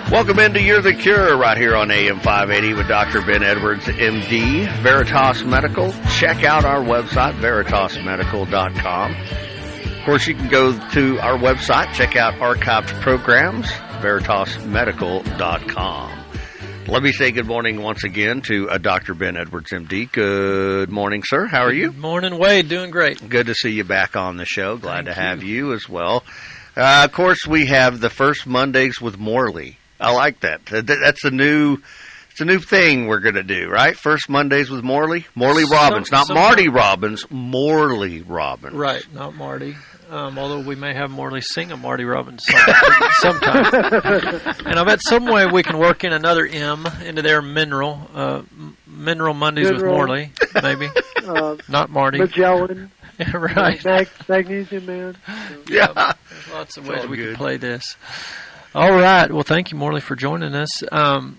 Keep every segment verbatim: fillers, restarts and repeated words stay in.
Welcome into You're the Cure right here on A M five eighty with Doctor Ben Edwards, M D, Veritas Medical. Check out our website, veritas medical dot com. Of course, you can go to our website, check out archived programs, veritas medical dot com. Let me say good morning once again to uh, Doctor Ben Edwards, M D. Good morning, sir. How are you? Good morning, Wade. Doing great. Good to see you back on the show. Glad Thank to have you. you as well. Uh, of course, we have the first Mondays with Morley. I like that. That's a new, it's a new thing we're going to do, right? First Mondays with Morley, Morley Robbins, Some, not some, Marty Robbins, Morley Robbins. Right, not Marty. Um, although we may have Morley sing a Marty Robbins song sometime. And I bet some way we can work in another M into their mineral, uh, Mineral Mondays Mineral. with Morley, maybe. Uh, not Marty. Magellan. Right. Mag- Magnesium Man. Yeah. There's lots of It's ways all we good. can play this. All right. Well, thank you, Morley, for joining us. Um,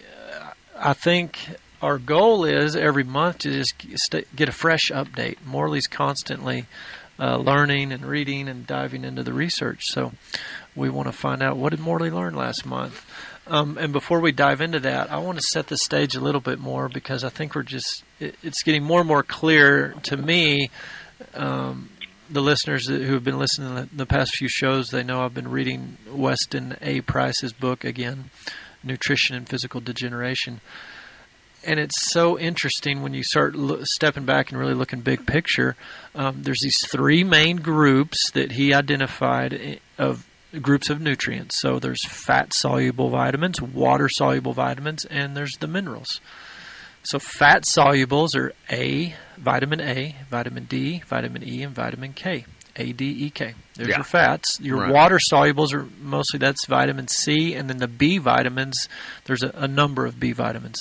I think our goal is every month to just st- get a fresh update. Morley's constantly uh, learning and reading and diving into the research. So we want to find out, what did Morley learn last month? Um, and before we dive into that, I want to set the stage a little bit more, because I think we're just, it, it's getting more and more clear to me. Um, the listeners who have been listening to the past few shows, they know I've been reading Weston A. Price's book again, Nutrition and Physical Degeneration. And it's so interesting when you start lo- stepping back and really looking big picture. Um, there's these three main groups that he identified of groups of nutrients. So there's fat-soluble vitamins, water-soluble vitamins, and there's the minerals. So fat solubles are A, vitamin A, vitamin D, vitamin E, and vitamin K. A, D, E, K. There's Yeah. your fats. Your Right. water solubles are mostly, that's vitamin C, and then the B vitamins, there's a, a number of B vitamins.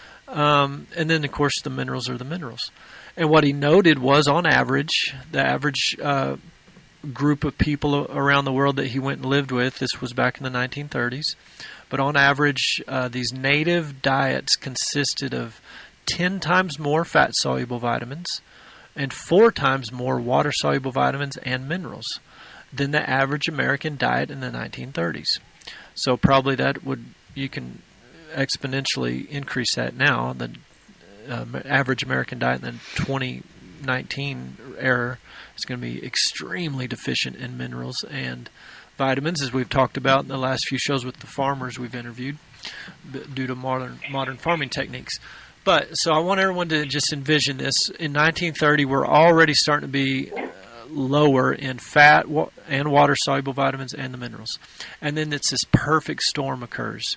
Um, and then, of course, the minerals are the minerals. And what he noted was, on average, the average uh, group of people around the world that he went and lived with, this was back in the nineteen thirties, but on average, uh, these native diets consisted of ten times more fat-soluble vitamins and four times more water-soluble vitamins and minerals than the average American diet in the nineteen thirties. So probably that would, you can exponentially increase that now. The uh, average American diet in the twenty nineteen era is going to be extremely deficient in minerals and vitamins, as we've talked about in the last few shows with the farmers we've interviewed, due to modern modern farming techniques. But so I want everyone to just envision this. In nineteen thirty, we're already starting to be uh, lower in fat wa- and water-soluble vitamins and the minerals. And then it's this perfect storm occurs.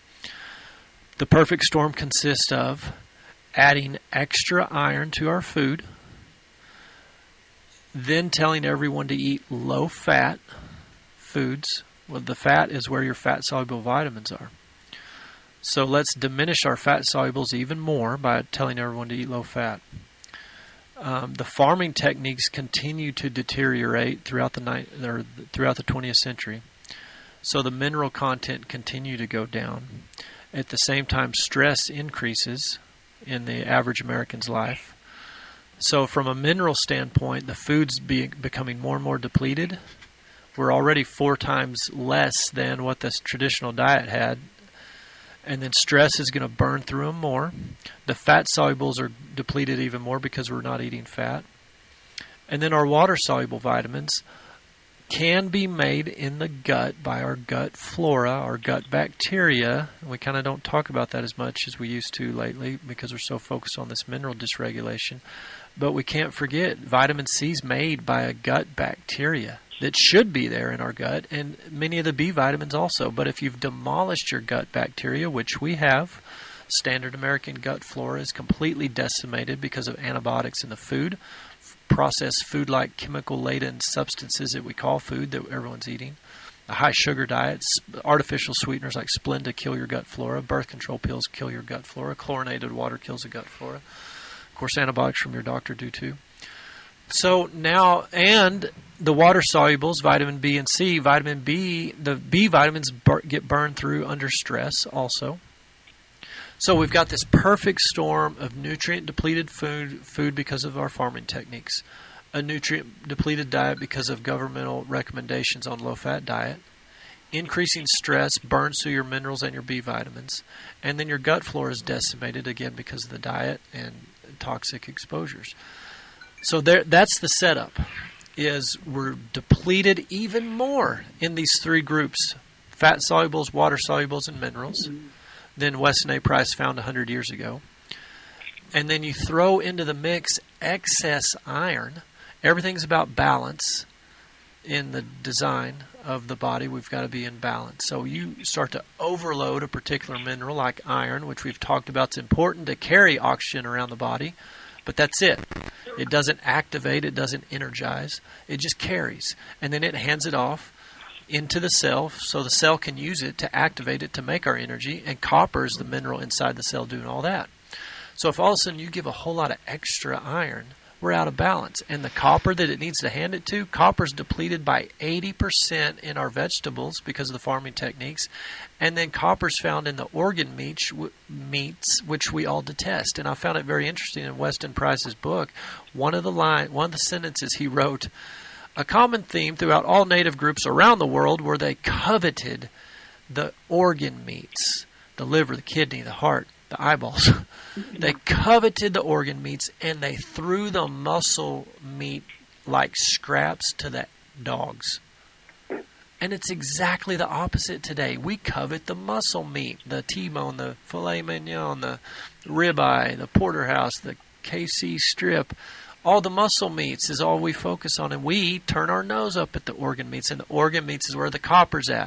The perfect storm consists of adding extra iron to our food, then telling everyone to eat low-fat foods. Well, the fat is where your fat-soluble vitamins are. So let's diminish our fat solubles even more by telling everyone to eat low-fat. Um, the farming techniques continue to deteriorate throughout the ni- or throughout the twentieth century. So the mineral content continue to go down. At the same time, stress increases in the average American's life. So from a mineral standpoint, the food's be becoming more and more depleted. We're already four times less than what this traditional diet had. And then stress is going to burn through them more. The fat solubles are depleted even more because we're not eating fat. And then our water-soluble vitamins can be made in the gut by our gut flora, our gut bacteria. We kind of don't talk about that as much as we used to lately because we're so focused on this mineral dysregulation. But we can't forget, vitamin C is made by a gut bacteria that should be there in our gut, and many of the B vitamins also. But if you've demolished your gut bacteria, which we have, standard American gut flora is completely decimated because of antibiotics in the food, processed food-like chemical-laden substances that we call food that everyone's eating, a high-sugar diet, artificial sweeteners like Splenda kill your gut flora, birth control pills kill your gut flora, chlorinated water kills the gut flora. Of course, antibiotics from your doctor do too. So now, and the water solubles, vitamin B and C, vitamin B, the B vitamins bur- get burned through under stress also. So we've got this perfect storm of nutrient-depleted food, food because of our farming techniques, a nutrient-depleted diet because of governmental recommendations on low-fat diet, increasing stress burns through your minerals and your B vitamins, and then your gut flora is decimated again because of the diet and toxic exposures. So there, that's the setup, is we're depleted even more in these three groups, fat solubles, water solubles, and minerals, than Weston A. Price found one hundred years ago. And then you throw into the mix excess iron. Everything's about balance in the design of the body. We've got to be in balance. So you start to overload a particular mineral like iron, which we've talked about. It's important to carry oxygen around the body, but that's it. It doesn't activate. It doesn't energize. It just carries. And then it hands it off into the cell so the cell can use it to activate it to make our energy. And copper is the mineral inside the cell doing all that. So if all of a sudden you give a whole lot of extra iron, we're out of balance. And the copper that it needs to hand it to, copper is depleted by eighty percent in our vegetables because of the farming techniques. And then copper is found in the organ meats, meats, which we all detest. And I found it very interesting in Weston Price's book. One of the line, one of the sentences he wrote, a common theme throughout all native groups around the world were they coveted the organ meats, the liver, the kidney, the heart, the eyeballs. They coveted the organ meats, and they threw the muscle meat like scraps to the dogs. And it's exactly the opposite today. We covet the muscle meat, the T-bone, the filet mignon, the ribeye, the porterhouse, the K C strip. All the muscle meats is all we focus on, and we turn our nose up at the organ meats, and the organ meats is where the copper's at.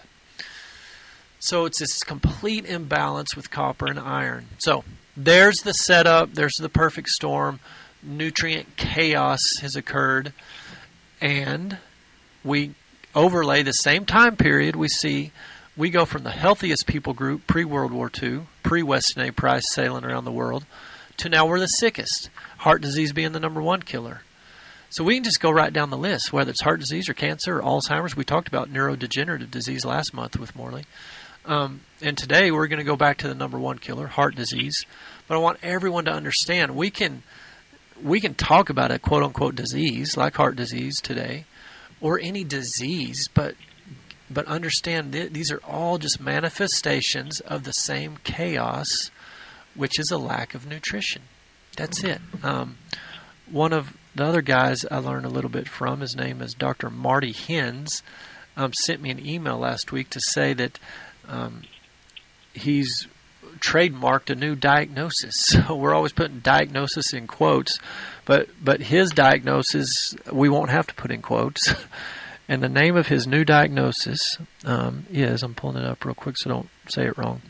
So it's this complete imbalance with copper and iron. So there's the setup. There's the perfect storm. Nutrient chaos has occurred. And we overlay the same time period. We see we go from the healthiest people group pre-World War Two, pre-Weston A. Price sailing around the world, to now we're the sickest. Heart disease being the number one killer. So we can just go right down the list, whether it's heart disease or cancer or Alzheimer's. We talked about neurodegenerative disease last month with Morley. Um, and today we're going to go back to the number one killer, heart disease. But I want everyone to understand we can we can talk about a quote-unquote disease like heart disease today or any disease, but but understand th- these are all just manifestations of the same chaos, which is a lack of nutrition. That's it. Um, one of the other guys I learned a little bit from, his name is Doctor Marty Hens, um, sent me an email last week to say that Um, he's trademarked a new diagnosis. So we're always putting diagnosis in quotes, but but his diagnosis we won't have to put in quotes. And the name of his new diagnosis um, is, I'm pulling it up real quick so don't say it wrong.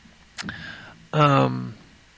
Um,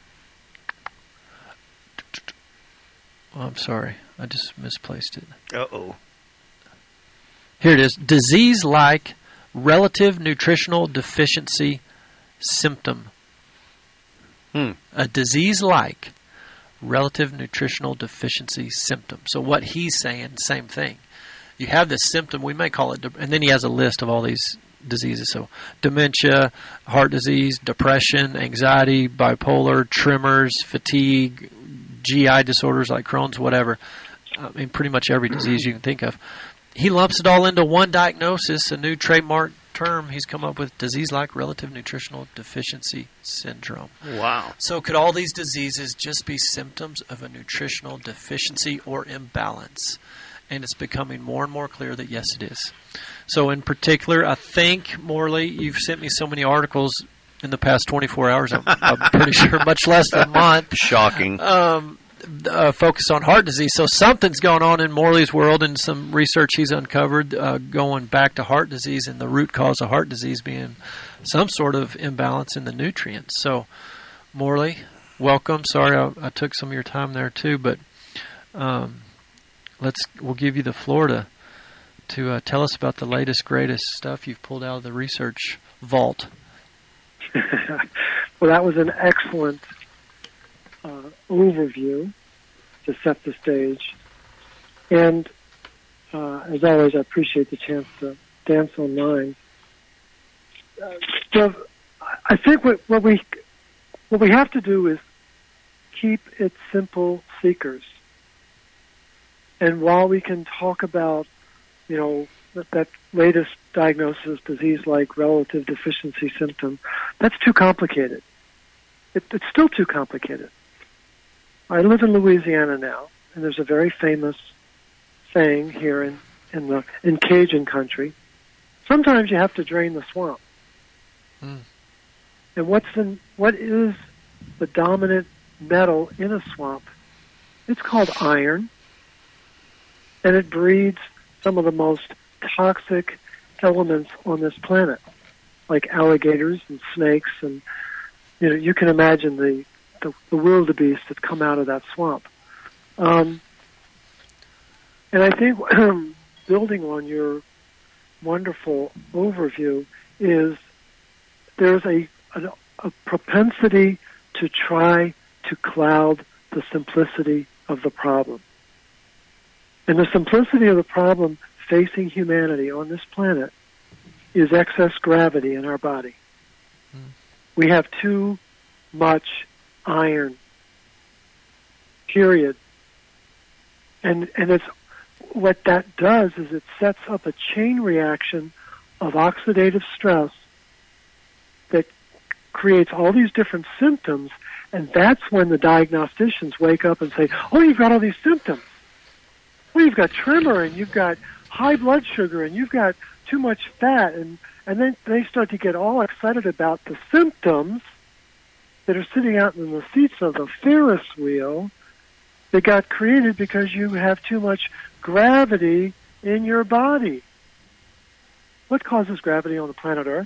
oh, I'm sorry, I just misplaced it. Uh-oh. Here it is. Disease-like relative nutritional deficiency symptom. Hmm. A disease-like relative nutritional deficiency symptom. So what he's saying, same thing. You have this symptom, we may call it, and then he has a list of all these diseases. So dementia, heart disease, depression, anxiety, bipolar, tremors, fatigue, G I disorders like Crohn's, whatever. I mean, pretty much every disease you can think of. He lumps it all into one diagnosis, a new trademark term he's come up with, disease-like relative nutritional deficiency syndrome. Wow. So could all these diseases just be symptoms of a nutritional deficiency or imbalance? And it's becoming more and more clear that yes, it is. So in particular, I think, Morley, you've sent me so many articles in the past twenty-four hours, I'm, I'm pretty sure much less than a month. Shocking. Um, Uh, focus on heart disease. So something's going on in Morley's world, and some research he's uncovered uh, going back to heart disease and the root cause of heart disease being some sort of imbalance in the nutrients. So, Morley, welcome. Sorry I, I took some of your time there too, but um, let's we'll give you the floor to to uh, tell us about the latest, greatest stuff you've pulled out of the research vault. Well, that was an excellent Uh, overview to set the stage. And uh, as always, I appreciate the chance to dance on lines. Uh, so I think what, what we what we have to do is keep it simple, seekers. And while we can talk about, you know, that, that latest diagnosis, disease-like relative deficiency symptom, that's too complicated. It, it's still too complicated. I live in Louisiana now, and there's a very famous saying here in, in the in Cajun country. Sometimes you have to drain the swamp. Mm. And what's in, what is the dominant metal in a swamp? It's called iron, and it breeds some of the most toxic elements on this planet, like alligators and snakes, and you know you can imagine the the, the wildebeest that come out of that swamp. Um, and I think building on your wonderful overview is there's a, a, a propensity to try to cloud the simplicity of the problem. And the simplicity of the problem facing humanity on this planet is excess gravity in our body. Mm. We have too much iron, period. And and it's what that does is it sets up a chain reaction of oxidative stress that creates all these different symptoms, and that's when the diagnosticians wake up and say, oh, you've got all these symptoms. Well, you've got tremor, and you've got high blood sugar, and you've got too much fat, and, and then they start to get all excited about the symptoms that are sitting out in the seats of the Ferris wheel that got created because you have too much gravity in your body. What causes gravity on the planet Earth?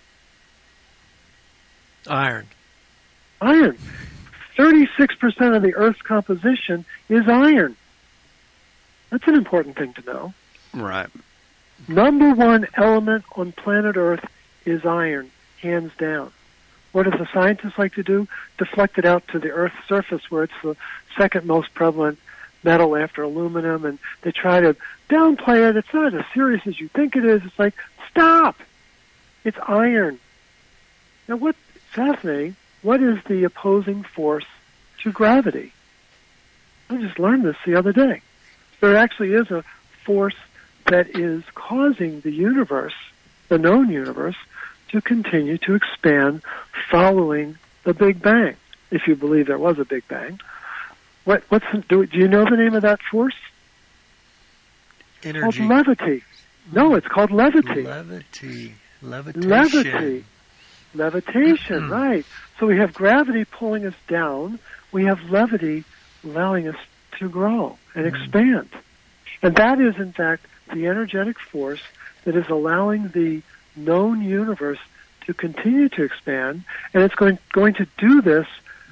Iron. Iron. thirty-six percent of the Earth's composition is iron. That's an important thing to know. Right. Number one element on planet Earth is iron, hands down. What do the scientists like to do? Deflect it out to the Earth's surface where it's the second most prevalent metal after aluminum, and they try to downplay it. It's not as serious as you think it is. It's like, stop! It's iron. Now, what's fascinating, what is the opposing force to gravity? I just learned this the other day. There actually is a force that is causing the universe, the known universe, to continue to expand following the Big Bang, if you believe there was a Big Bang. What, what's the, do, do you know the name of that force? Energy. It's called levity. No, it's called levity. Levity. Levitation. Levity. Levitation, right. So we have gravity pulling us down. We have levity allowing us to grow and mm. expand. And that is, in fact, the energetic force that is allowing the known universe to continue to expand, and it's going going to do this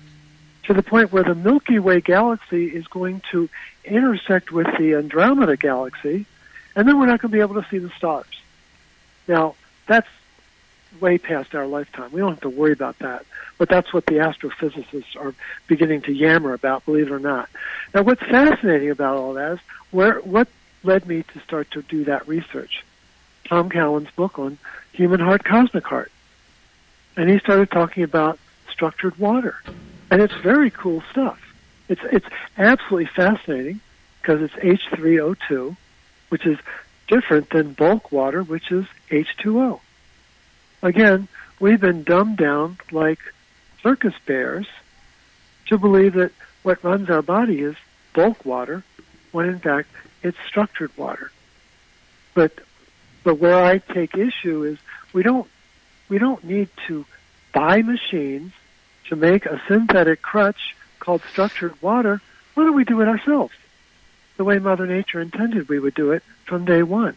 to the point where the Milky Way galaxy is going to intersect with the Andromeda galaxy, and then we're not going to be able to see the stars. Now, that's way past our lifetime. We don't have to worry about that, but that's what the astrophysicists are beginning to yammer about, believe it or not. Now, what's fascinating about all that is where what led me to start to do that research. Tom Cowan's book on human heart, cosmic heart. And he started talking about structured water. And it's very cool stuff. It's it's absolutely fascinating because it's H three O two, which is different than bulk water, which is H two O. Again, we've been dumbed down like circus bears to believe that what runs our body is bulk water, when in fact it's structured water. But but where I take issue is we don't we don't need to buy machines to make a synthetic crutch called structured water. Why don't we do it ourselves? The way Mother Nature intended we would do it from day one.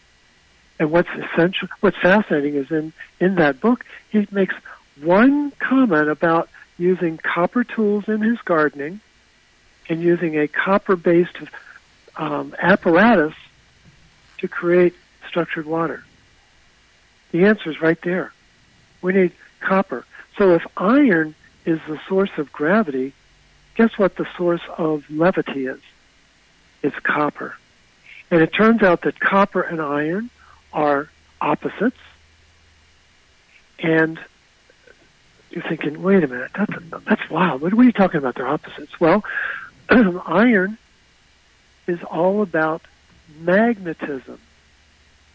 And what's essential, what's fascinating is in, in that book, he makes one comment about using copper tools in his gardening and using a copper-based um, apparatus to create structured water. The answer is right there. We need copper. So if iron is the source of gravity, guess what the source of levity is? It's copper. And it turns out that copper and iron are opposites. And you're thinking, wait a minute, that's, that's wild. What are you talking about? They're opposites. Well, iron is all about magnetism.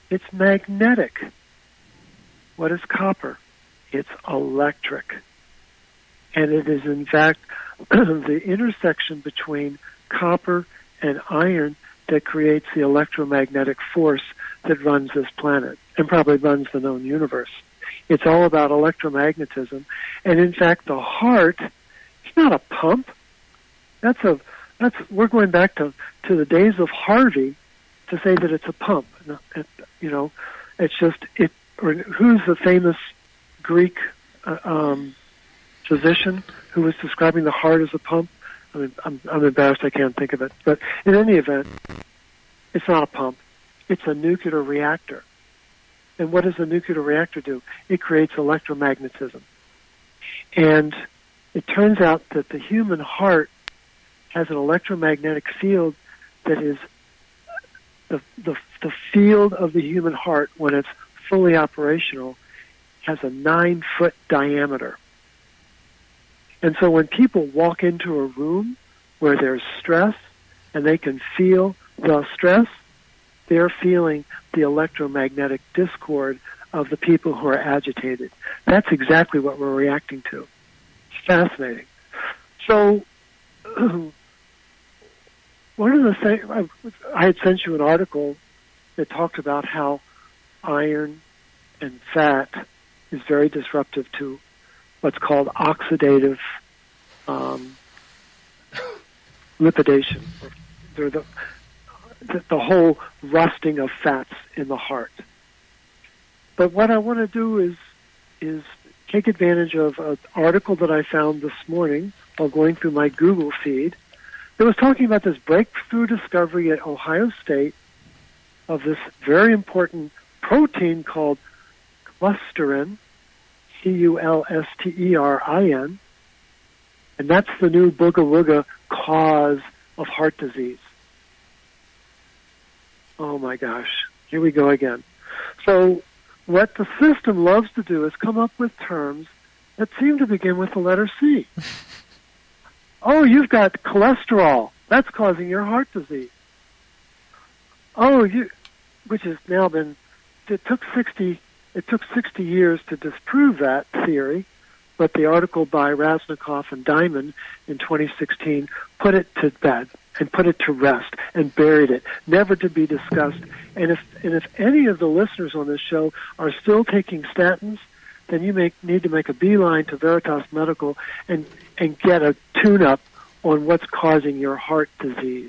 It's magnetic. What is copper? It's electric. And it is, in fact, the intersection between copper and iron that creates the electromagnetic force that runs this planet and probably runs the known universe. It's all about electromagnetism. And in fact, the heart, it's not a pump. That's a, that's, we're going back to, to the days of Harvey to say that it's a pump. It, you know, it's just, it, or who's the famous Greek uh, um, physician who was describing the heart as a pump? I mean, I'm, I'm embarrassed I can't think of it. But in any event, it's not a pump. It's a nuclear reactor. And what does a nuclear reactor do? It creates electromagnetism. And it turns out that the human heart has an electromagnetic field that is the, the, the field of the human heart, when it's fully operational, has a nine-foot diameter. And so when people walk into a room where there's stress and they can feel the stress, they're feeling the electromagnetic discord of the people who are agitated. That's exactly what we're reacting to. It's fascinating. So one of the things, I, I had sent you an article that talked about how iron and fat is very disruptive to what's called oxidative um, lipidation. They're the, the, the whole rusting of fats in the heart. But what I want to do is is take advantage of an article that I found this morning while going through my Google feed that was talking about this breakthrough discovery at Ohio State of this very important protein called clusterin, C U L S T E R I N, and that's the new booga-wooga cause of heart disease. Oh my gosh, here we go again. So what the system loves to do is come up with terms that seem to begin with the letter C. Oh, you've got cholesterol. That's causing your heart disease. Oh, you, which has now been, it took sixty, it took sixty years to disprove that theory, but the article by Raznikov and Diamond in twenty sixteen put it to bed and put it to rest and buried it, never to be discussed. And if and if any of the listeners on this show are still taking statins, then you make, need to make a beeline to Veritas Medical and, and get a tune-up on what's causing your heart disease.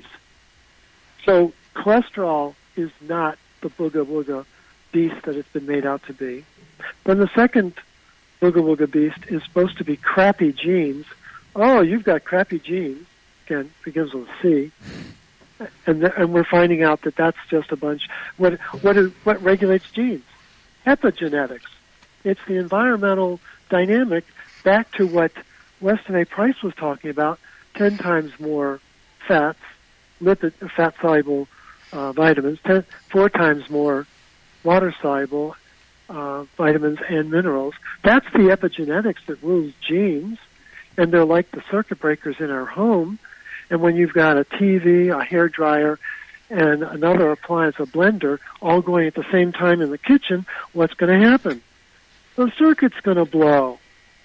So cholesterol is not the booga-wooga beast that it's been made out to be. Then the second booga-wooga beast is supposed to be crappy genes. Oh, you've got crappy genes. Again, begins with a C. And, th- and we're finding out that that's just a bunch. What, what, is, what regulates genes? Epigenetics. It's the environmental dynamic back to what Weston A. Price was talking about, ten times more fats, lipid, fat-soluble uh, vitamins, ten, four times more water-soluble uh, vitamins and minerals. That's the epigenetics that rules genes, and they're like the circuit breakers in our home. And when you've got a T V, a hair dryer, and another appliance, a blender, all going at the same time in the kitchen, what's going to happen? The circuit's going to blow.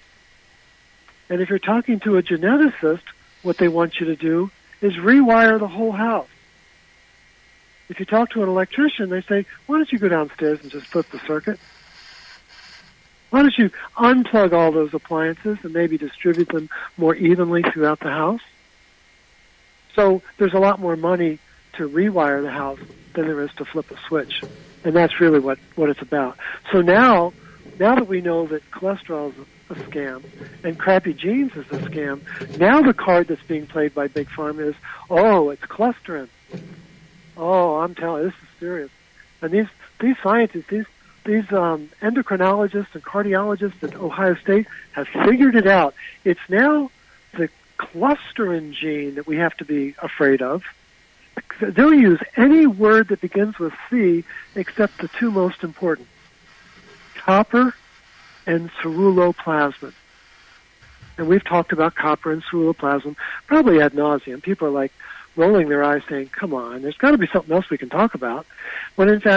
And if you're talking to a geneticist, what they want you to do is rewire the whole house. If you talk to an electrician, they say, why don't you go downstairs and just flip the circuit? Why don't you unplug all those appliances and maybe distribute them more evenly throughout the house? So there's a lot more money to rewire the house than there is to flip a switch. And that's really what, what it's about. So now, now that we know that cholesterol is a scam and crappy genes is a scam, now the card that's being played by Big Pharma is, oh, it's clusterin. Oh, I'm telling you, this is serious. And these, these scientists, these, these um, endocrinologists and cardiologists at Ohio State have figured it out. It's now the clusterin gene that we have to be afraid of. They'll use any word that begins with C except the two most important, copper and ceruloplasmin. And we've talked about copper and ceruloplasmin probably ad nauseum. People are like rolling their eyes saying, come on, there's got to be something else we can talk about. When in fact,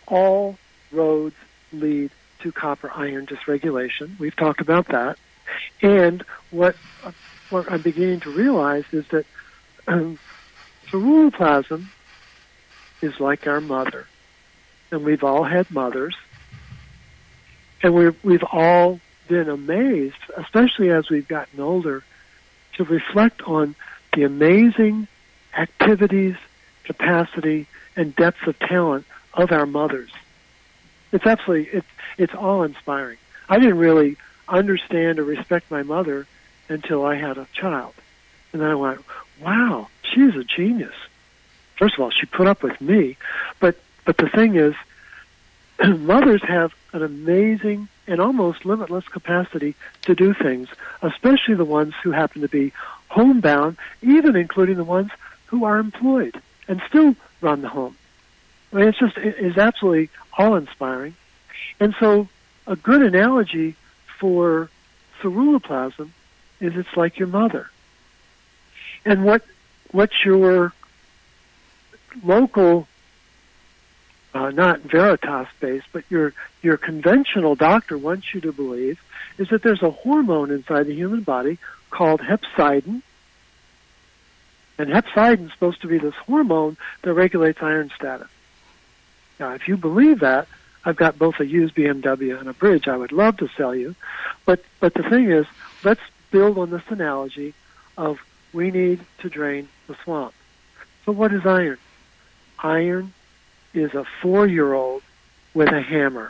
all roads lead to copper-iron dysregulation. We've talked about that. And what, what I'm beginning to realize is that um, ceruloplasmin is like our mother. And we've all had mothers. And we've, we've all been amazed, especially as we've gotten older, to reflect on the amazing activities, capacity, and depth of talent of our mothers. It's absolutely, it's, it's awe-inspiring. I didn't really understand or respect my mother until I had a child. And then I went, wow, she's a genius. First of all, she put up with me. But, but the thing is, mothers have an amazing and almost limitless capacity to do things, especially the ones who happen to be homebound, even including the ones who are employed and still run the home. I mean, it's just, it is absolutely awe-inspiring. And so a good analogy for ceruloplasmin is it's like your mother. And what, what your local, uh, not Veritas-based, but your, your conventional doctor wants you to believe is that there's a hormone inside the human body called hepcidin. And hepcidin is supposed to be this hormone that regulates iron status. Now, if you believe that, I've got both a used B M W and a bridge I would love to sell you. But, but the thing is, let's build on this analogy of we need to drain the swamp. So what is iron? Iron is a four-year-old with a hammer.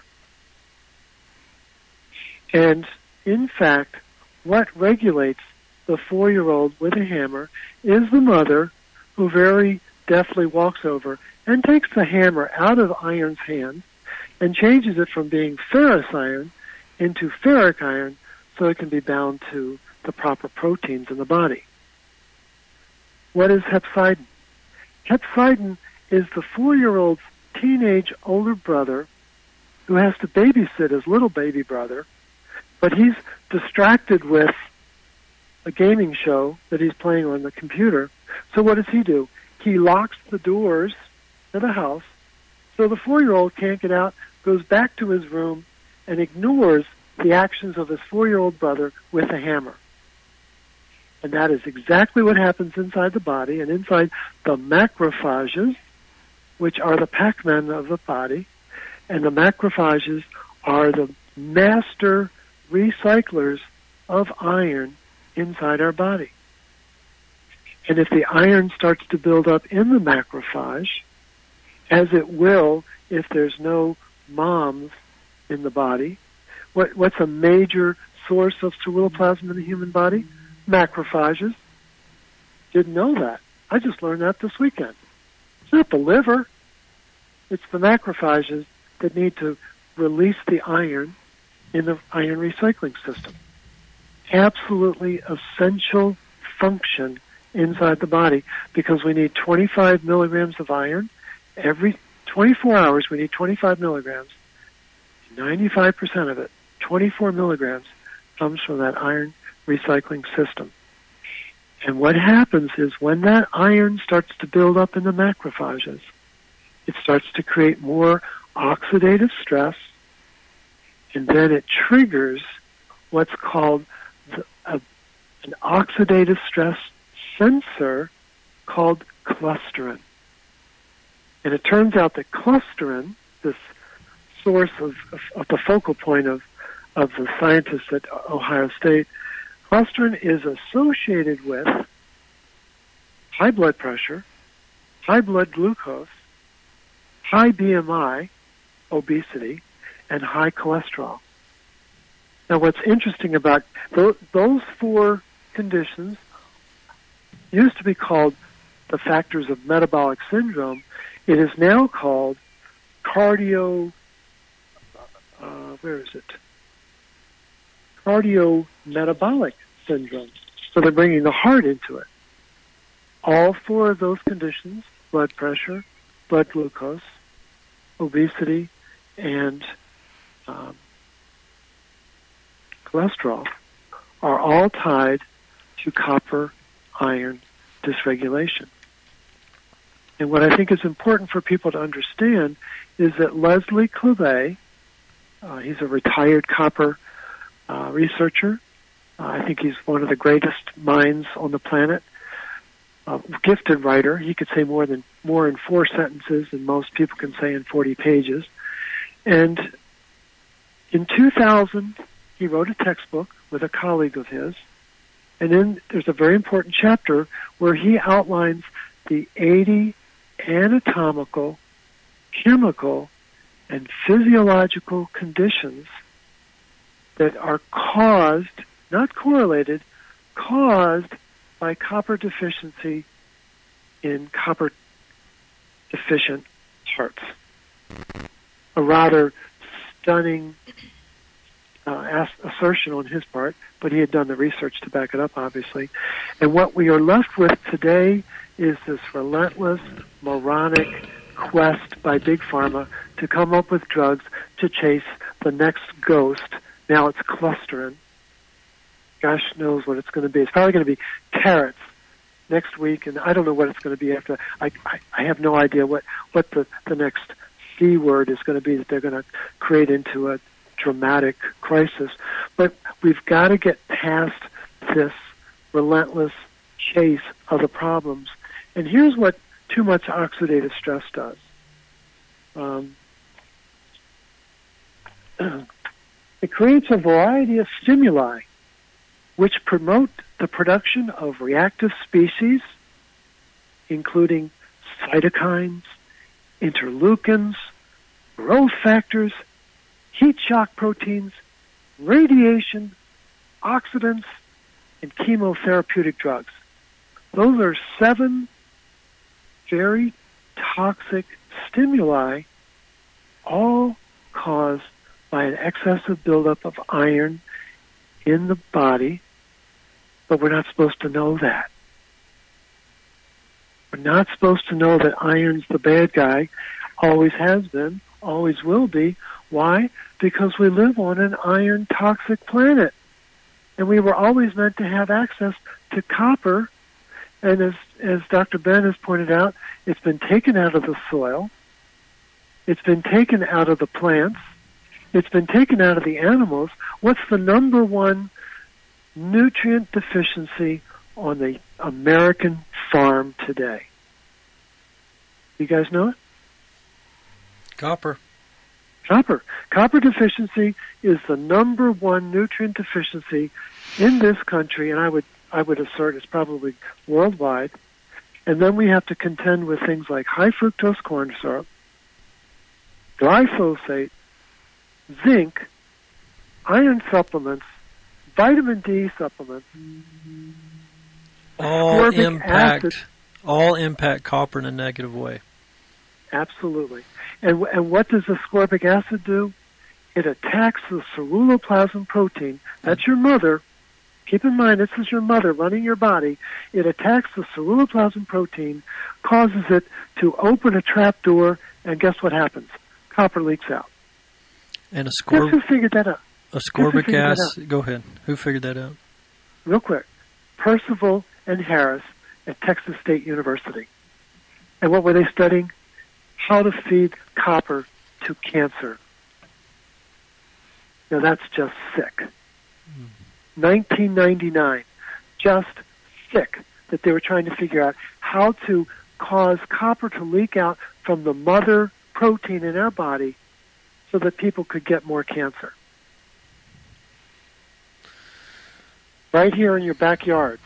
And in fact, what regulates the four-year-old with a hammer is the mother who very deftly walks over and takes the hammer out of iron's hand and changes it from being ferrous iron into ferric iron so it can be bound to the proper proteins in the body. What is hepcidin? Hepcidin is the four-year-old's teenage older brother who has to babysit his little baby brother, but he's distracted with a gaming show that he's playing on the computer. So what does he do? He locks the doors to the house so the four-year-old can't get out, goes back to his room, and ignores the actions of his four-year-old brother with a hammer. And that is exactly what happens inside the body and inside the macrophages, which are the Pac-Man of the body. And the macrophages are the master recyclers of iron inside our body. And if the iron starts to build up in the macrophage, as it will if there's no moms in the body, what, what's a major source of ceruloplasmin in the human body? Macrophages. Didn't know that. I just learned that this weekend. It's not the liver. It's the macrophages that need to release the iron in the iron recycling system. Absolutely essential function inside the body because we need twenty-five milligrams of iron. Every twenty-four hours we need twenty-five milligrams. ninety-five percent of it, twenty-four milligrams, comes from that iron recycling system. And what happens is when that iron starts to build up in the macrophages, it starts to create more oxidative stress, and then it triggers what's called the, a, an oxidative stress sensor called clusterin. And it turns out that clusterin, this source of, of, of the focal point of, of the scientists at Ohio State, clusterin is associated with high blood pressure, high blood glucose, high B M I, obesity, and high cholesterol. Now what's interesting about th- those four conditions used to be called the factors of metabolic syndrome. It is now called cardio, uh, where is it? Cardiometabolic syndrome. So they're bringing the heart into it. All four of those conditions, blood pressure, blood glucose, obesity, and um, cholesterol, are all tied to copper-iron dysregulation. And what I think is important for people to understand is that Leslie Clave, uh, he's a retired copper uh, researcher. Uh, I think he's one of the greatest minds on the planet. A gifted writer. He could say more than more in four sentences than most people can say in forty pages. And in two thousand, he wrote a textbook with a colleague of his. And then there's a very important chapter where he outlines the eighty anatomical, chemical, and physiological conditions that are caused, not correlated, caused by copper deficiency in copper deficient hearts. A rather stunning uh, assertion on his part, but he had done the research to back it up, obviously. And what we are left with today is this relentless, moronic quest by Big Pharma to come up with drugs to chase the next ghost. Now it's clusterin. Gosh knows what it's going to be. It's probably going to be carrots next week, and I don't know what it's going to be after. I, I, I have no idea what, what the, the next C word is going to be that they're going to create into a dramatic crisis. But we've got to get past this relentless chase of the problems. And here's what too much oxidative stress does. Um, it creates a variety of stimuli which promote the production of reactive species, including cytokines, interleukins, growth factors, heat shock proteins, radiation, oxidants, and chemotherapeutic drugs. Those are seven very toxic stimuli, all caused by an excessive buildup of iron in the body, but we're not supposed to know that. We're not supposed to know that iron's the bad guy, always has been, always will be. Why? Because we live on an iron-toxic planet. And we were always meant to have access to copper. And as, as Doctor Ben has pointed out, it's been taken out of the soil. It's been taken out of the plants. It's been taken out of the animals. What's the number one nutrient deficiency on the American farm today? You guys know it? Copper. Copper. Copper deficiency is the number one nutrient deficiency in this country, and I would I would assert it's probably worldwide. And then we have to contend with things like high fructose corn syrup, glyphosate, zinc, iron supplements, vitamin D supplements. All ascorbic impact, acid. all impact copper in a negative way. Absolutely. And, and what does ascorbic acid do? It attacks the ceruloplasmin protein. That's your mother. Keep in mind, this is your mother running your body. It attacks the ceruloplasmin protein, causes it to open a trap door, and guess what happens? Copper leaks out. And Guess who ascorbic, figured that out? ascorbic that acid. Go ahead. Who figured that out? Real quick. Percival and Harris at Texas State University. And what were they studying? How to feed copper to cancer. Now that's just sick. Mm. nineteen ninety-nine. Just sick that they were trying to figure out how to cause copper to leak out from the mother protein in our body so that people could get more cancer. Right here in your backyard.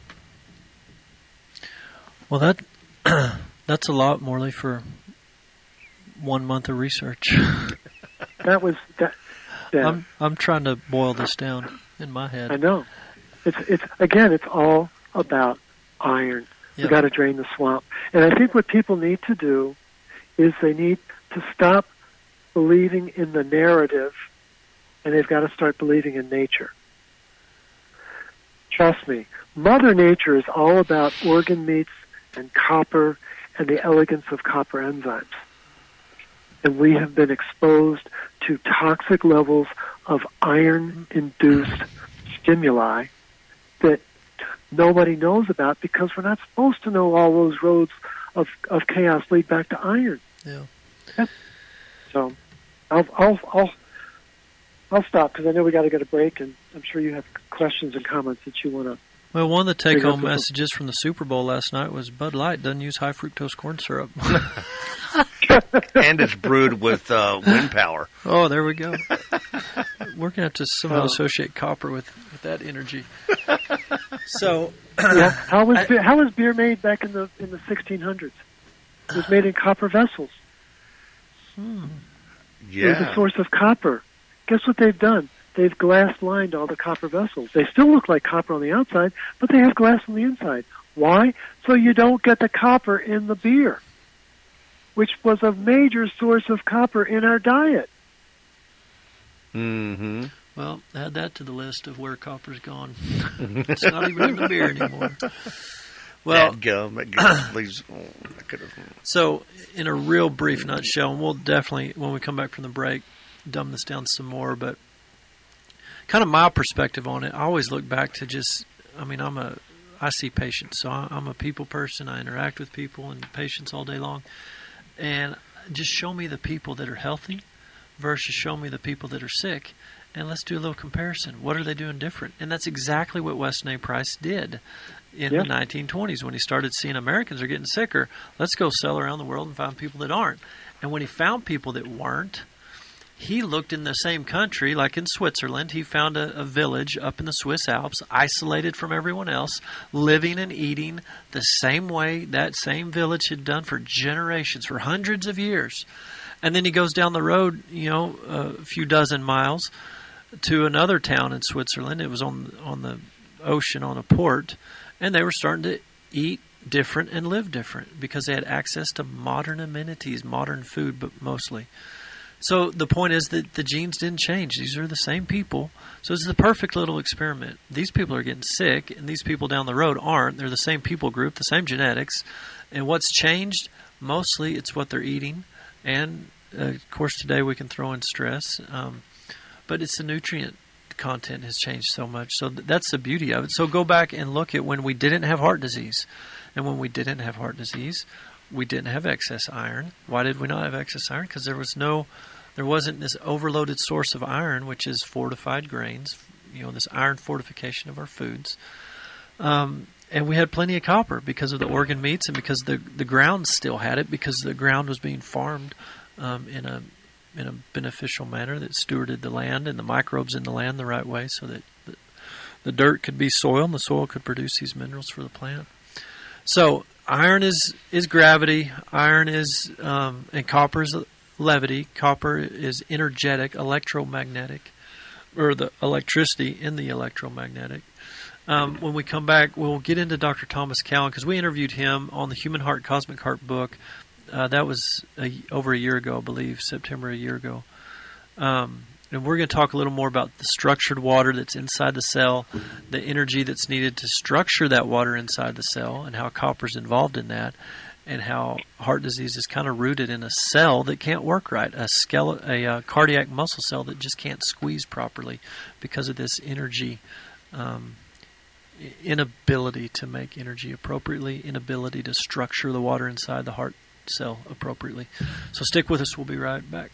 Well, that that's a lot, Morley, for one month of research. That was that. Yeah. I'm I'm trying to boil this down in my head. I know. It's it's again. It's all about iron. Yep. We got to drain the swamp. And I think what people need to do is they need to stop believing in the narrative, and they've got to start believing in nature. Trust me, Mother Nature is all about organ meats and copper and the elegance of copper enzymes. And we have been exposed to toxic levels of iron-induced stimuli that nobody knows about because we're not supposed to know all those roads of, of chaos lead back to iron. Yeah. yeah. So I'll I'll I'll I'll stop because I know we got to get a break, and I'm sure you have questions and comments that you want to. Well, one of the take-home messages from the Super Bowl last night was Bud Light doesn't use high fructose corn syrup. And it's brewed with uh, wind power. Oh, there we go. We're going to have to somehow oh. associate copper with, with that energy. So, yeah. how was I, beer, how was beer made back in the in the sixteen hundreds? It was made in copper vessels. Hmm. Yeah. It was a source of copper. Guess what they've done? They've glass-lined all the copper vessels. They still look like copper on the outside, but they have glass on the inside. Why? So you don't get the copper in the beer, which was a major source of copper in our diet. Mm-hmm. Well, add that to the list of where copper's gone. It's not even in the beer anymore. Well, that gum, that gum, please. Oh, I could have. So, in a real brief nutshell, and we'll definitely, when we come back from the break, dumb this down some more, but kind of my perspective on it, I always look back to just, I mean, I'm a, I see patients, so I'm a people person. I interact with people and patients all day long. And just show me the people that are healthy versus show me the people that are sick, and let's do a little comparison. What are they doing different? And that's exactly what Weston A. Price did in yeah. the nineteen twenties when he started seeing Americans are getting sicker. Let's go sell around the world and find people that aren't. And when he found people that weren't, he looked in the same country, like in Switzerland. He found a, a village up in the Swiss Alps, isolated from everyone else, living and eating the same way that same village had done for generations, for hundreds of years. And then he goes down the road, you know, a few dozen miles to another town in Switzerland. It was on on the ocean, on a port, and they were starting to eat different and live different because they had access to modern amenities, modern food, but mostly. So the point is that the genes didn't change. These are the same people. So it's the perfect little experiment. These people are getting sick, and these people down the road aren't. They're the same people group, the same genetics. And what's changed? Mostly it's what they're eating. And, uh, of course, today we can throw in stress. Um, but it's the nutrient content has changed so much. So th- that's the beauty of it. So go back and look at when we didn't have heart disease. And when we didn't have heart disease, we didn't have excess iron. Why did we not have excess iron? Because there was no, there wasn't this overloaded source of iron, which is fortified grains, you know, this iron fortification of our foods. Um, and we had plenty of copper because of the organ meats and because the the ground still had it, because the ground was being farmed um, in a in a beneficial manner that stewarded the land and the microbes in the land the right way, so that the, the dirt could be soil and the soil could produce these minerals for the plant. So iron is, is gravity, iron is, um, and copper is levity. Copper is energetic, electromagnetic, or the electricity in the electromagnetic. Um, when we come back, we'll get into Doctor Thomas Cowan, because we interviewed him on the Human Heart, Cosmic Heart book. Uh, that was a, over a year ago, I believe, September a year ago. Um, and we're going to talk a little more about the structured water that's inside the cell, the energy that's needed to structure that water inside the cell, and how copper's involved in that, and how heart disease is kind of rooted in a cell that can't work right, a, skele- a uh, cardiac muscle cell that just can't squeeze properly because of this energy um, inability to make energy appropriately, inability to structure the water inside the heart cell appropriately. So stick with us. We'll be right back.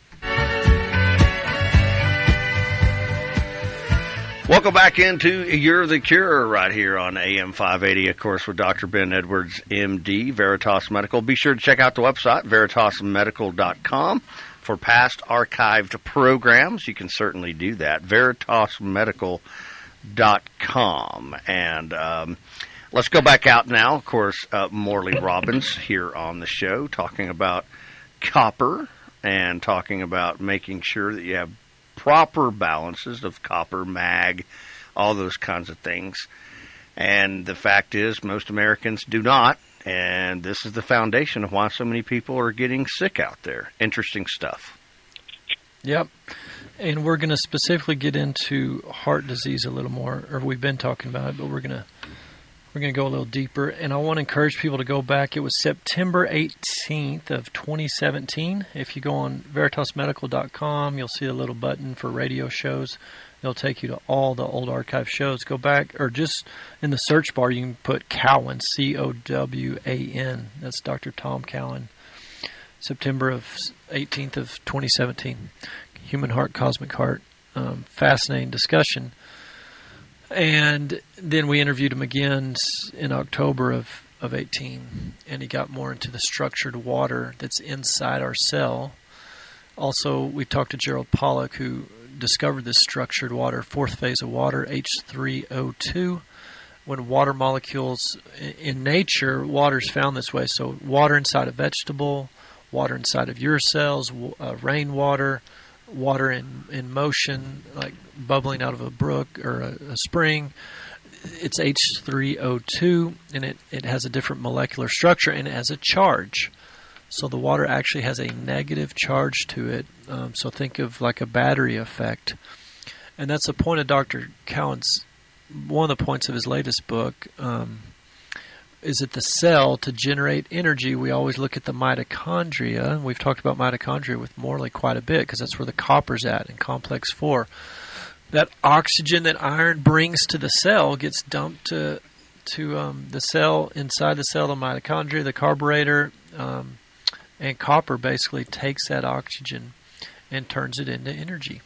Welcome back into You're the Cure right here on A M five eighty, of course, with Doctor Ben Edwards, M D, Veritas Medical. Be sure to check out the website, veritas medical dot com, for past archived programs. You can certainly do that, veritas medical dot com. And um, let's go back out now. Of course, uh, Morley Robbins here on the show talking about copper and talking about making sure that you have proper balances of copper, mag, all those kinds of things. And the fact is, most Americans do not. And this is the foundation of why so many people are getting sick out there. Interesting stuff. Yep. And we're going to specifically get into heart disease a little more, or we've been talking about it, but we're going to we're going to go a little deeper. And I want to encourage people to go back. It was September eighteenth of twenty seventeen. If you go on veritas medical dot com, you'll see a little button for radio shows, It'll take you to all the old archive shows. Go back, or just in the search bar, you can put Cowan, C O W A N. That's Doctor Tom Cowan, September of eighteenth of twenty seventeen. Human Heart, Cosmic Heart. Um, fascinating discussion. And then we interviewed him again in October of, of eighteen, and he got more into the structured water that's inside our cell. Also, we talked to Gerald Pollack, who discovered this structured water, fourth phase of water, H three O two. When water molecules, in nature, water is found this way. So water inside a vegetable, water inside of your cells, uh, rainwater, water in, in motion, like bubbling out of a brook or a, a spring. It's H three O two, and it, it has a different molecular structure, and it has a charge. So the water actually has a negative charge to it. Um, so think of like a battery effect. And that's the point of Doctor Cowan's, one of the points of his latest book, um, is that the cell, to generate energy, we always look at the mitochondria. We've talked about mitochondria with Morley quite a bit because that's where the copper's at in complex four. That oxygen that iron brings to the cell gets dumped to to um, the cell, inside the cell, the mitochondria, the carburetor, um, and copper basically takes that oxygen and turns it into energy.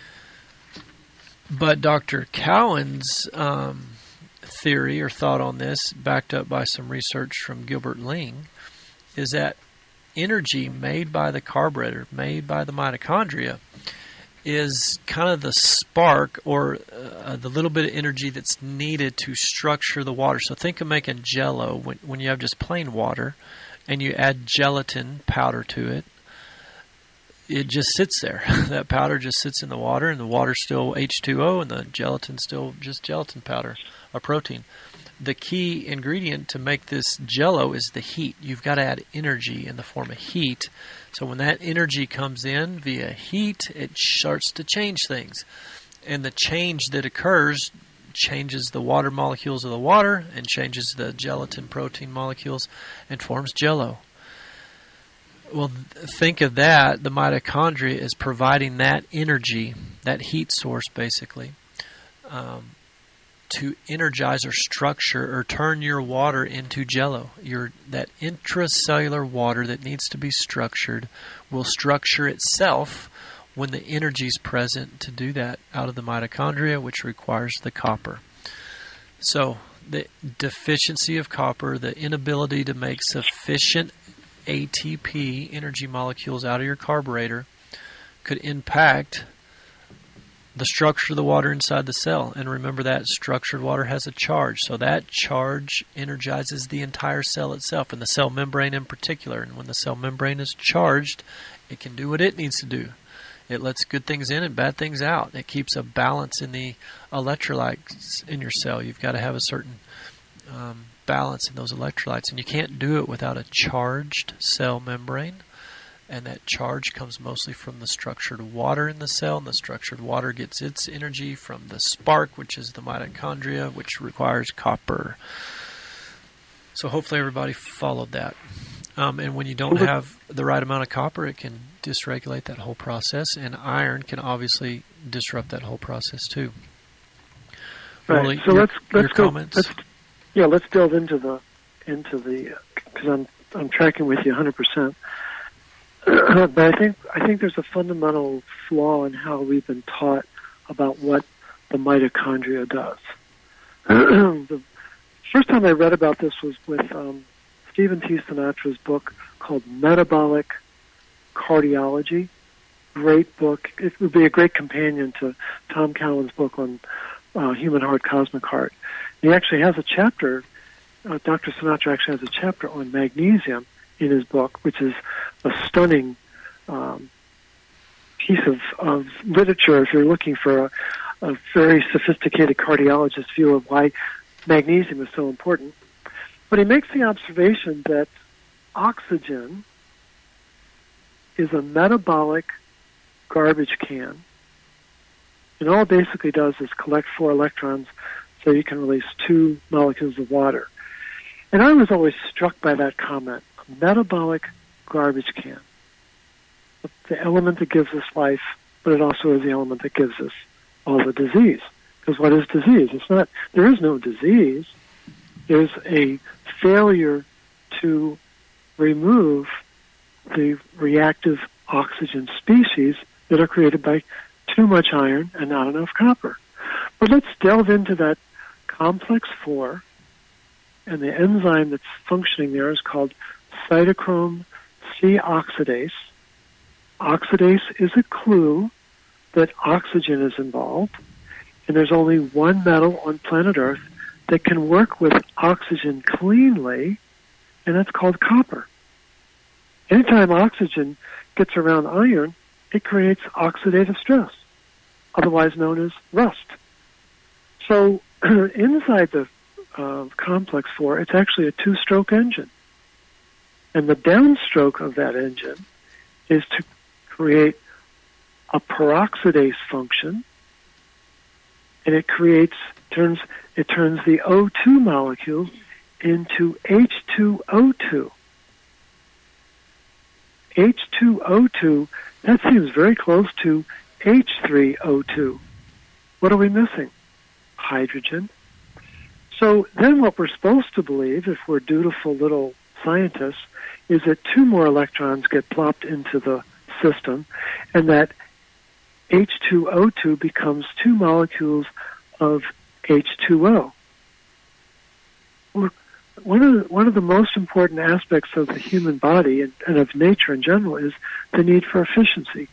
But Doctor Cowan's um, theory or thought on this, backed up by some research from Gilbert Ling, is that energy made by the carburetor, made by the mitochondria, is kind of the spark or uh, the little bit of energy that's needed to structure the water. So think of making Jell-O when, when you have just plain water and you add gelatin powder to it. It just sits there. That powder just sits in the water, and the water's still H two O, and the gelatin's still just gelatin powder, a protein. The key ingredient to make this Jell-O is the heat. You've got to add energy in the form of heat. So when that energy comes in via heat, it starts to change things. And the change that occurs changes the water molecules of the water and changes the gelatin protein molecules and forms Jell-O. Well, think of that. The mitochondria is providing that energy, that heat source basically, um, to energize or structure or turn your water into Jell-O. Your, that intracellular water that needs to be structured will structure itself when the energy is present to do that out of the mitochondria, which requires the copper. So the deficiency of copper, the inability to make sufficient A T P, energy molecules, out of your carburetor could impact the structure of the water inside the cell. And remember that structured water has a charge. So that charge energizes the entire cell itself, and the cell membrane in particular. And when the cell membrane is charged, it can do what it needs to do. It lets good things in and bad things out. It keeps a balance in the electrolytes in your cell. You've got to have a certain um, balance in those electrolytes, and you can't do it without a charged cell membrane. And that charge comes mostly from the structured water in the cell, and the structured water gets its energy from the spark, which is the mitochondria, which requires copper. So hopefully everybody followed that. Um, and when you don't have the right amount of copper, it can dysregulate that whole process, and iron can obviously disrupt that whole process too. Right. Rolly, so your, let's let's your go. Comments? Let's, yeah, let's delve into the into the because I'm I'm tracking with you one hundred percent. But I think I think there's a fundamental flaw in how we've been taught about what the mitochondria does. The first time I read about this was with um, Stephen T. Sinatra's book called Metabolic Cardiology. Great book. It would be a great companion to Tom Cowan's book on uh, Human Heart, Cosmic Heart. He actually has a chapter, uh, Doctor Sinatra actually has a chapter on magnesium in his book, which is a stunning um, piece of, of literature if you're looking for a, a very sophisticated cardiologist view of why magnesium is so important. But he makes the observation that oxygen is a metabolic garbage can, and all it basically does is collect four electrons so you can release two molecules of water. And I was always struck by that comment. Metabolic garbage can. The element that gives us life, but it also is the element that gives us all the disease. Because what is disease? It's not, there is no disease. There's a failure to remove the reactive oxygen species that are created by too much iron and not enough copper. But let's delve into that complex four, and the enzyme that's functioning there is called cytochrome C oxidase. Oxidase is a clue that oxygen is involved, and there's only one metal on planet Earth that can work with oxygen cleanly, and that's called copper. Anytime oxygen gets around iron, it creates oxidative stress, otherwise known as rust. So inside the uh, complex four, it's actually a two-stroke engine. And the downstroke of that engine is to create a peroxidase function, and it creates, turns, it turns the O two molecule into H two O two. H two O two, that seems very close to H three O two. What are we missing? Hydrogen. So then what we're supposed to believe, if we're dutiful little scientists, is that two more electrons get plopped into the system, and that H two O two becomes two molecules of H two O. We're, one of the, one of the most important aspects of the human body and, and of nature in general is the need for efficiency.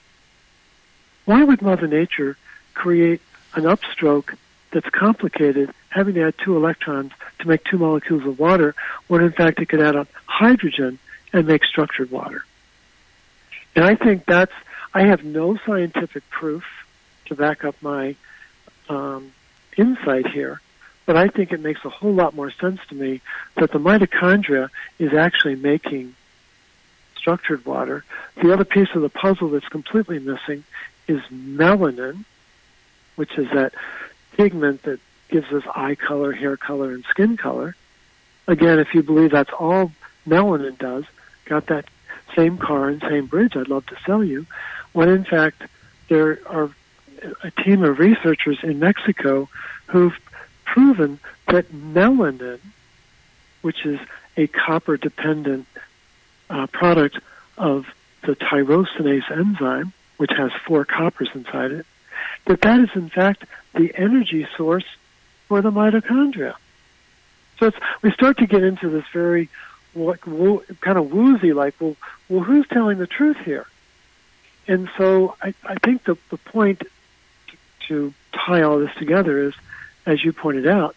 Why would Mother Nature create an upstroke that's complicated, having to add two electrons to make two molecules of water, when in fact it could add a hydrogen and make structured water? And I think that's, I have no scientific proof to back up my um, insight here, but I think it makes a whole lot more sense to me that the mitochondria is actually making structured water. The other piece of the puzzle that's completely missing is melanin, which is that pigment that gives us eye color, hair color, and skin color. Again, if you believe that's all melanin does, got that same car and same bridge I'd love to sell you, when in fact there are a team of researchers in Mexico who've proven that melanin, which is a copper-dependent uh, product of the tyrosinase enzyme, which has four coppers inside it, that that is in fact the energy source for the mitochondria. So it's, we start to get into this very what, woo, kind of woozy, like, well, well, who's telling the truth here? And so I, I think the, the point to, to tie all this together is, as you pointed out,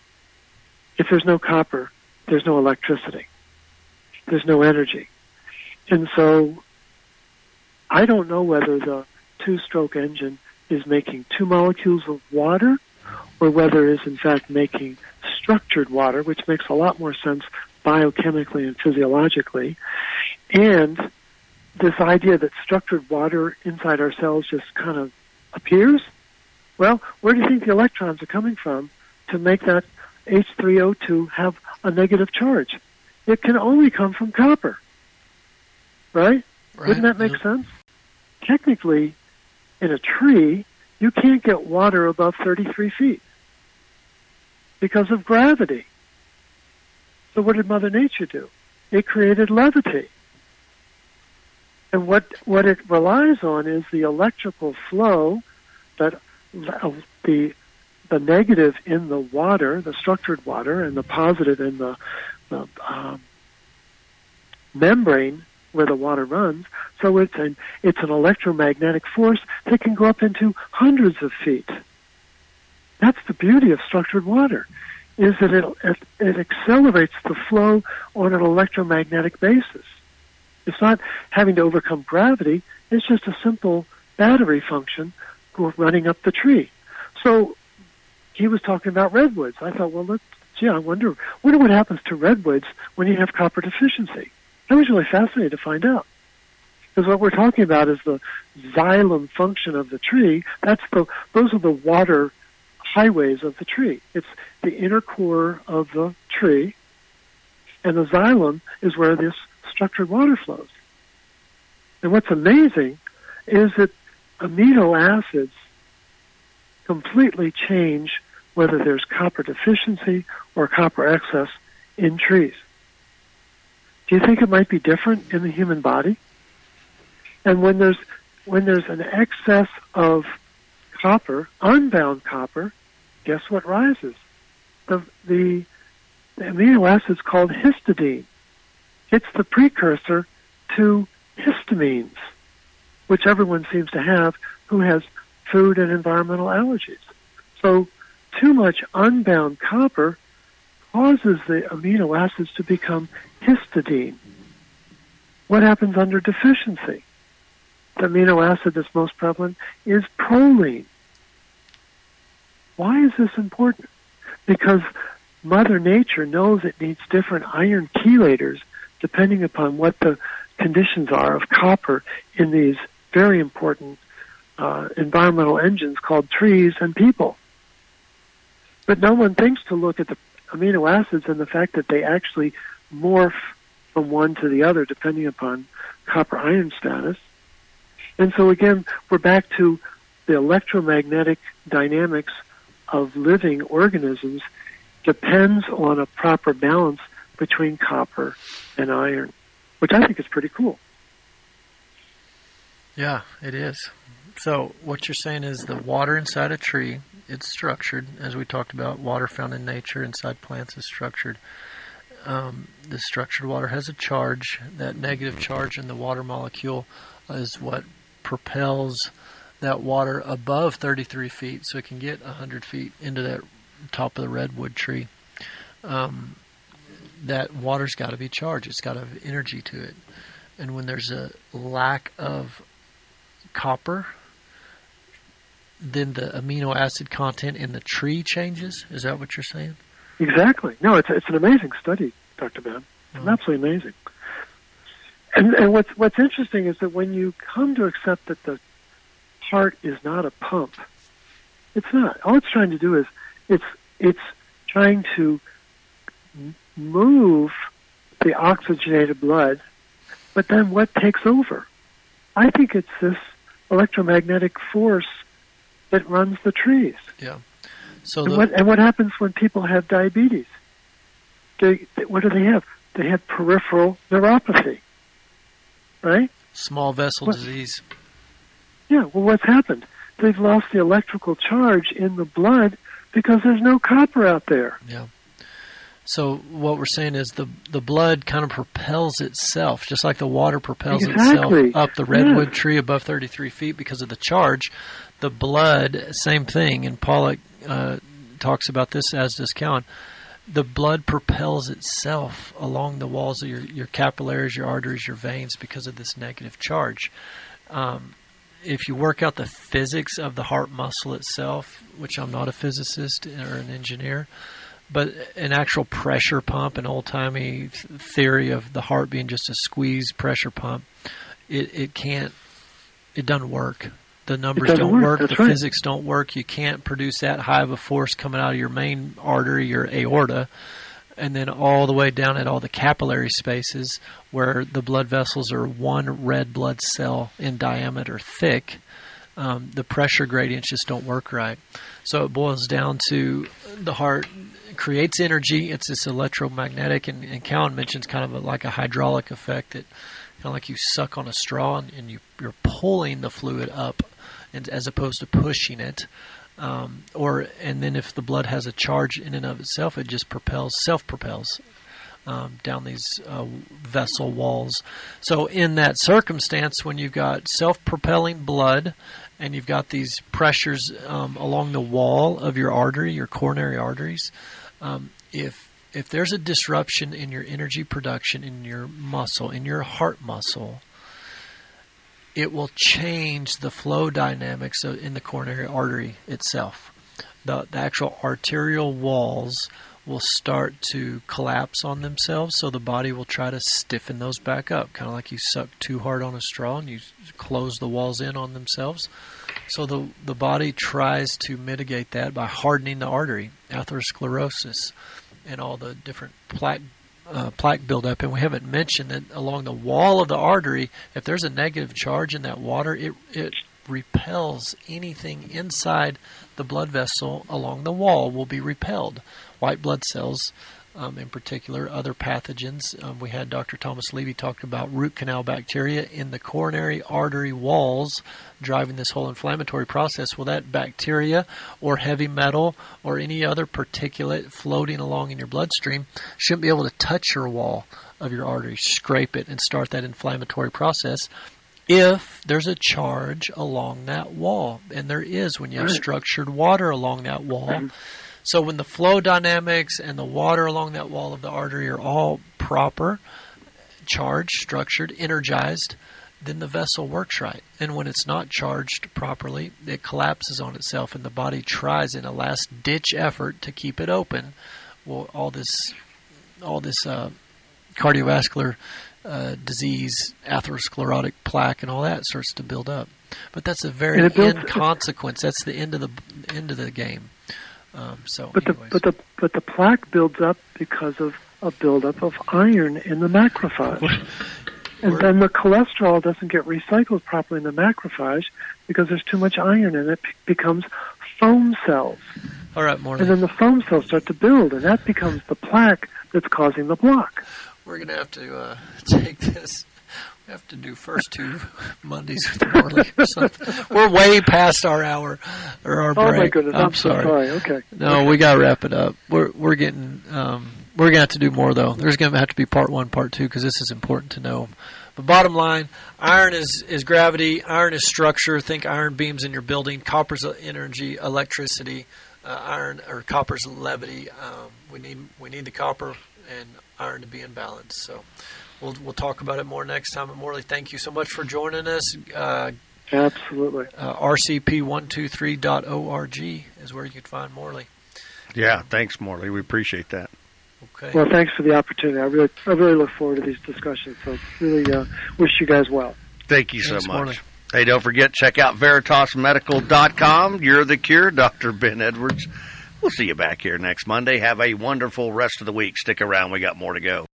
if there's no copper, there's no electricity. There's no energy. And so I don't know whether the two-stroke engine is making two molecules of water or whether it is in fact making structured water, which makes a lot more sense biochemically and physiologically. And this idea that structured water inside our cells just kind of appears, well, where do you think the electrons are coming from to make that H three O two have a negative charge? It can only come from copper, right? right. Wouldn't that make yep. sense? Technically, in a tree, you can't get water above thirty-three feet because of gravity. So what did Mother Nature do? It created levity. And what what it relies on is the electrical flow, that the the negative in the water, the structured water, and the positive in the, the um, membrane where the water runs. So it's an it's an electromagnetic force that can go up into hundreds of feet. That's the beauty of structured water, is that it it, it accelerates the flow on an electromagnetic basis. It's not having to overcome gravity. It's just a simple battery function running up the tree. So he was talking about redwoods. I thought, well, let's, gee, I wonder, wonder what happens to redwoods when you have copper deficiency. I was really fascinated to find out. Because what we're talking about is the xylem function of the tree. That's the, those are the water highways of the tree. It's the inner core of the tree, and the xylem is where this structured water flows. And what's amazing is that amino acids completely change whether there's copper deficiency or copper excess in trees. Do you think it might be different in the human body? And when there's when there's an excess of copper, unbound copper, guess what rises? The the, the amino acid is called histidine. It's the precursor to histamines, which everyone seems to have who has food and environmental allergies. So too much unbound copper causes the amino acids to become histidine. What happens under deficiency? The amino acid that's most prevalent is proline. Why is this important? Because Mother Nature knows it needs different iron chelators depending upon what the conditions are of copper in these very important uh, environmental engines called trees and people. But no one thinks to look at the amino acids and the fact that they actually morph from one to the other depending upon copper iron status. And so again, we're back to the electromagnetic dynamics of living organisms depends on a proper balance between copper and iron, which I think is pretty cool. Yeah, it is. So what you're saying is the water inside a tree, it's structured, as we talked about, water found in nature inside plants is structured. Um, the structured water has a charge. That negative charge in the water molecule is what propels that water above thirty-three feet, so it can get one hundred feet into that top of the redwood tree. Um, that water's got to be charged. It's got to have energy to it. And when there's a lack of copper, then the amino acid content in the tree changes? Is that what you're saying? Exactly. No, it's it's an amazing study, Doctor Ben. It's Oh. absolutely amazing. And, and what's what's interesting is that when you come to accept that the heart is not a pump, it's not. All it's trying to do is it's it's trying to m- move the oxygenated blood, but then what takes over? I think it's this electromagnetic force that runs the trees. Yeah. So And the, what, and what happens when people have diabetes? They, they, what do they have? They have peripheral neuropathy, right? small vessel What? disease. Yeah, well, what's happened? They've lost the electrical charge in the blood because there's no copper out there. Yeah. So what we're saying is the the blood kind of propels itself, just like the water propels Exactly. itself up the redwood Yes. tree above thirty-three feet because of the charge. The blood, same thing, and Pollock uh, talks about this, as does Cowan. The blood propels itself along the walls of your, your capillaries, your arteries, your veins because of this negative charge. Um, if you work out the physics of the heart muscle itself, which I'm not a physicist or an engineer, but an actual pressure pump, an old-timey th- theory of the heart being just a squeeze pressure pump, it, it can't, it doesn't work. The numbers doesn't don't work, work, that's the right. physics don't work. You can't produce that high of a force coming out of your main artery, your aorta, and then all the way down at all the capillary spaces where the blood vessels are one red blood cell in diameter thick. Um, the pressure gradients just don't work right. So it boils down to the heart creates energy. It's this electromagnetic, and, and Cowan mentions kind of a, like a hydraulic effect that kind of like you suck on a straw and, and you, you're pulling the fluid up and, as opposed to pushing it. Um, or and then if the blood has a charge in and of itself, it just propels, self-propels um, down these uh, vessel walls. So in that circumstance, when you've got self-propelling blood and you've got these pressures um, along the wall of your artery, your coronary arteries, um, if if there's a disruption in your energy production, in your muscle, in your heart muscle, it will change the flow dynamics of, in the coronary artery itself. The, the actual arterial walls will start to collapse on themselves, so the body will try to stiffen those back up, kind of like you suck too hard on a straw and you close the walls in on themselves. So the the body tries to mitigate that by hardening the artery, atherosclerosis, and all the different plaque uh, plaque buildup. And we haven't mentioned that along the wall of the artery, if there's a negative charge in that water, it it repels anything inside the blood vessel along the wall will be repelled. White blood cells, um, in particular, other pathogens. Um, we had Doctor Thomas Levy talk about root canal bacteria in the coronary artery walls driving this whole inflammatory process. Well, that bacteria or heavy metal or any other particulate floating along in your bloodstream shouldn't be able to touch your wall of your artery, scrape it, and start that inflammatory process if there's a charge along that wall. And there is when you have structured water along that wall. So when the flow dynamics and the water along that wall of the artery are all proper, charged, structured, energized, then the vessel works right. And when it's not charged properly, it collapses on itself, and the body tries in a last-ditch effort to keep it open. Well, all this, all this uh, cardiovascular uh, disease, atherosclerotic plaque, and all that starts to build up. But that's a very end consequence. That's the end of the end of the game. Um, so, but anyways. the but the but the plaque builds up because of a buildup of iron in the macrophage, and then the cholesterol doesn't get recycled properly in the macrophage because there's too much iron in it. It becomes foam cells. All right, Morley. And then the foam cells start to build, and that becomes the plaque that's causing the block. We're going to have to uh, take this. We have to do first two Mondays with Morley or something. We're way past our hour or our break. Oh my goodness! I'm, I'm so sorry. sorry. Okay. No, okay. we got to wrap it up. We're we're getting um, we're gonna have to do more though. There's gonna have to be part one, part two because this is important to know. But bottom line, iron is is gravity. Iron is structure. Think iron beams in your building. Copper's energy, electricity. Uh, iron or copper's levity. Um, we need we need the copper and iron to be in balance. So. We'll we'll talk about it more next time. And Morley, thank you so much for joining us. Uh, Absolutely. Uh, R C P one two three dot org is where you can find Morley. Yeah, thanks, Morley. We appreciate that. Okay. Well, thanks for the opportunity. I really I really look forward to these discussions. So really uh, wish you guys well. Thank you so Thanks, much. Morley. Hey, don't forget, check out Veritas Medical dot com. You're the cure, Doctor Ben Edwards. We'll see you back here next Monday. Have a wonderful rest of the week. Stick around. We got more to go.